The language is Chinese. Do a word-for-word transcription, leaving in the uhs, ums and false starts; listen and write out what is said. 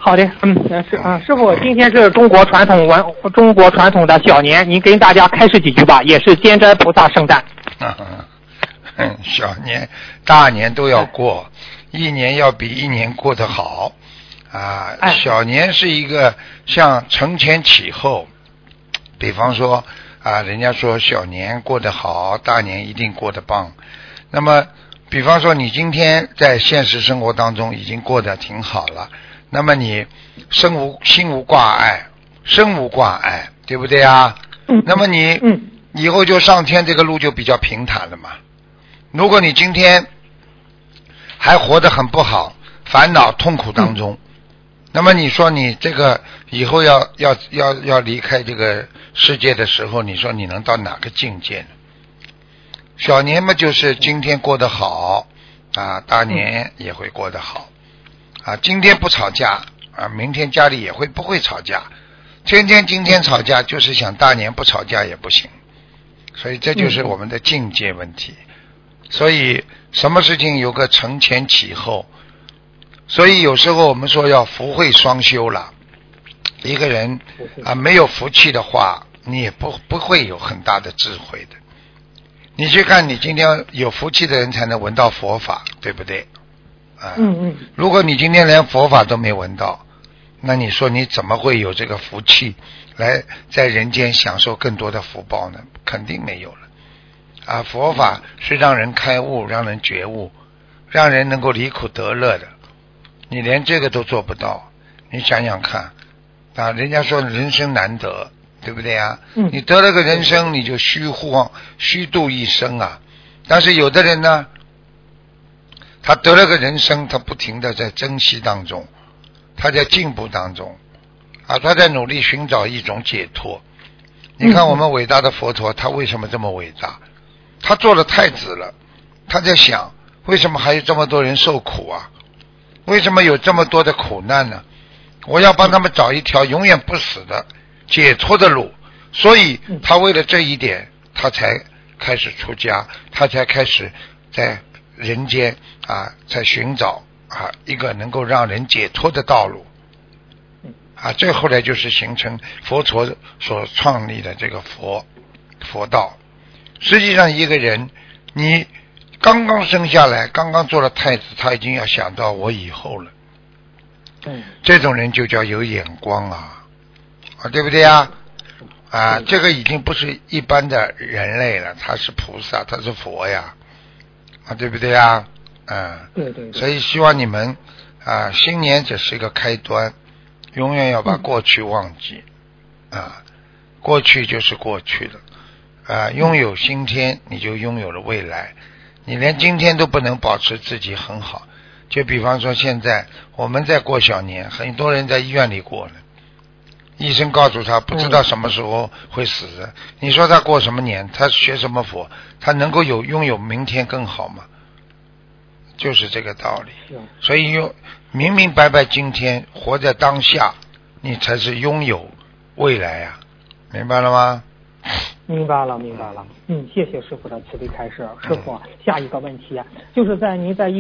好的，嗯，是啊，师傅，今天是中国传统文中国传统的小年，您跟大家开示几句吧，也是监斋菩萨圣诞。 嗯，小年、大年都要过，一年要比一年过得好啊。小年是一个像承前启后，比方说啊，人家说小年过得好，大年一定过得棒。那么，比方说你今天在现实生活当中已经过得挺好了，那么你身无心无挂碍，身无挂碍，对不对啊？ 嗯。 那么你嗯以后就上天这个路就比较平坦了嘛。如果你今天还活得很不好，烦恼痛苦当中，嗯、那么你说你这个以后要要要要离开这个世界的时候，你说你能到哪个境界呢？小年嘛，就是今天过得好啊，大年也会过得好啊。今天不吵架啊，明天家里也会不会吵架。天天今天吵架，就是想大年不吵架也不行。所以这就是我们的境界问题。所以什么事情有个承前启后，所以有时候我们说要福慧双修了。一个人啊没有福气的话，你也不不会有很大的智慧的。你去看，你今天有福气的人才能闻到佛法，对不对？啊， 嗯嗯。 如果你今天连佛法都没闻到，那你说你怎么会有这个福气来在人间享受更多的福报呢？肯定没有了。啊，佛法是让人开悟，让人觉悟，让人能够离苦得乐的。你连这个都做不到，你想想看啊！人家说人生难得，对不对啊？ 嗯。 你得了个人生，你就虚晃虚度一生啊！但是有的人呢，他得了个人生，他不停的在珍惜当中，他在进步当中啊，他在努力寻找一种解脱。你看我们伟大的佛陀，他为什么这么伟大？他做了太子了，他在想为什么还有这么多人受苦啊？为什么有这么多的苦难呢？我要帮他们找一条永远不死的解脱的路。所以他为了这一点，他才开始出家，他才开始在人间啊，在寻找啊一个能够让人解脱的道路啊。这后来就是形成佛陀所创立的这个佛佛道。实际上一个人你刚刚生下来，刚刚做了太子，他已经要想到我以后了。 嗯， 这种人就叫有眼光啊，啊，对不对啊？啊，这个已经不是一般的人类了，他是菩萨，他是佛呀，啊，对不对啊？嗯， 对对。 所以希望你们啊，新年只是一个开端，永远要把过去忘记，嗯、啊，过去就是过去了。啊，拥有今天，你就拥有了未来。你连今天都不能保持自己很好，就比方说现在我们在过小年，很多人在医院里过呢，医生告诉他不知道什么时候会死的，你说他过什么年？他学什么佛？他能够有拥有明天更好吗？就是这个道理。所以用明明白白今天，活在当下，你才是拥有未来呀、啊，明白了吗？ 明白了，明白了。嗯，谢谢师傅的慈悲开示。师傅，下一个问题就是在您在医